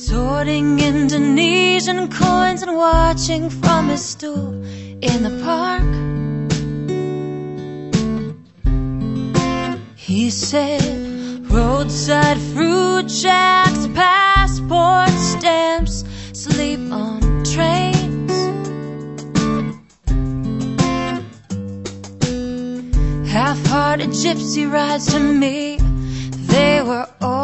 sorting Indonesian coins and watching from his stool in the park. He said, roadside fruit jacks, passport stamps, sleep on trains. Half-hearted gypsy rides to me, they were all